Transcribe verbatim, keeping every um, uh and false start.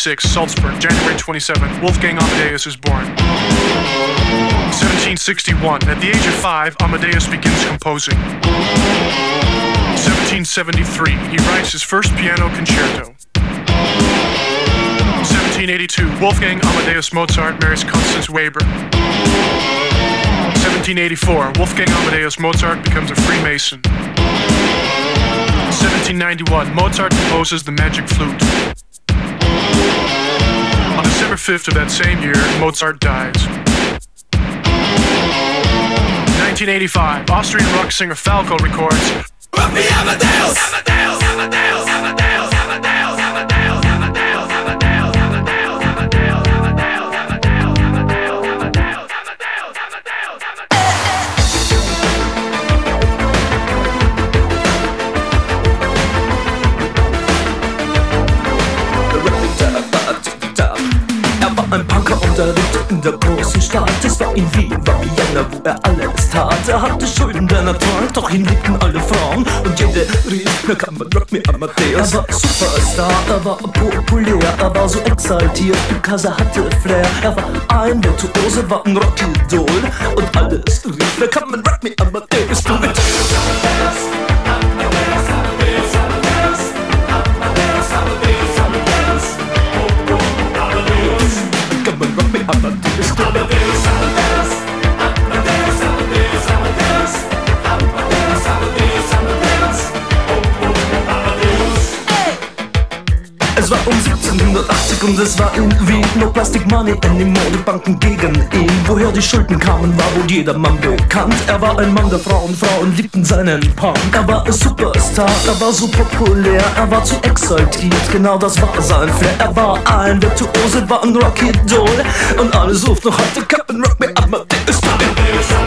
sixty-six, Salzburg, January twenty-seventh, Wolfgang Amadeus is born. seventeen sixty-one, at the age of five, Amadeus begins composing. seventeen seventy-three, he writes his first piano concerto. seventeen eighty-two, Wolfgang Amadeus Mozart marries Constance Weber. seventeen eighty-four, Wolfgang Amadeus Mozart becomes a Freemason. seventeen ninety-one, Mozart composes the Magic Flute. On December fifth of that same year, Mozart dies. nineteen eighty-five, Austrian rock singer Falco records Rock me Amadeus! Amadeus! Amadeus! Amadeus! Amadeus! Amadeus! Amadeus! Amadeus! Amadeus! Ein Punker unterrichtete in der großen Stadt. Es war in Wien, war Vienna, wo er alles tat. Er hatte Schulden, der er trank, doch ihn liebten alle Frauen. Und jede rief, na kann man Rock me Amadeus. Er war Superstar, er war populär, er war so exaltiert, because er hatte Flair. Er war ein Virtuose, war ein Rockidol. Und alles rief, na kann man Rock me Amadeus. Du mit Amadeus, Amadeus, Amadeus, Amadeus, Amadeus, Amadeus, Amadeus, Amadeus, Amadeus. Es war um siebzehnhundertachtzig und es war in Wien. No Plastic Money anymore, die Banken gegen ihn. Woher die Schulden kamen, war wohl jedermann bekannt. Er war ein Mann der Frauen, Frauen liebten seinen Punk. Er war ein Superstar, er war so populär, er war zu exaltiert, genau das war sein Flair. Er war ein Virtuose, war ein Rockidol und alle suchten noch heute Captain Rock me Amadeus.